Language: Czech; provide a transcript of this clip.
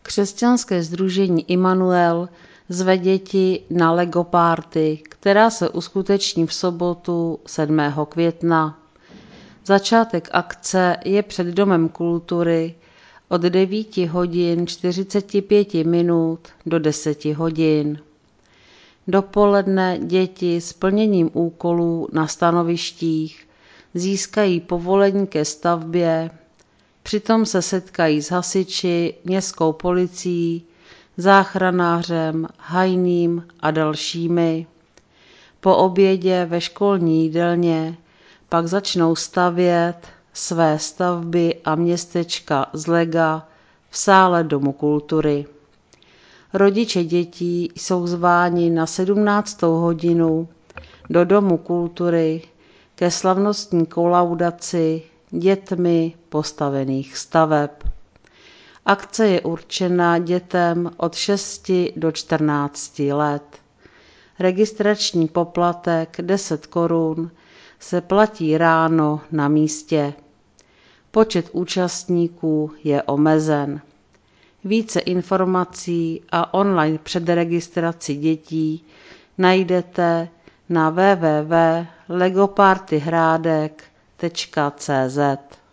Křesťanské sdružení Immanuel zve děti na Lego Party, která se uskuteční v sobotu 7. května. Začátek akce je před Domem kultury od 9 hodin 45 minut do 10 hodin. Dopoledne děti s plněním úkolů na stanovištích získají povolení ke stavbě, přitom se setkají s hasiči, městskou policií, záchranářem, hajným a dalšími. Po obědě ve školní jídelně pak začnou stavět své stavby a městečka z lega v sále Domu kultury. Rodiče dětí jsou zváni na 17. hodinu do Domu kultury ke slavnostní kolaudaci dětmi postavených staveb. Akce je určena dětem od 6 do 14 let. Registrační poplatek 10 korun se platí ráno na místě. Počet účastníků je omezen. Více informací a online předregistraci dětí najdete na www.legopartyhrádek.cz.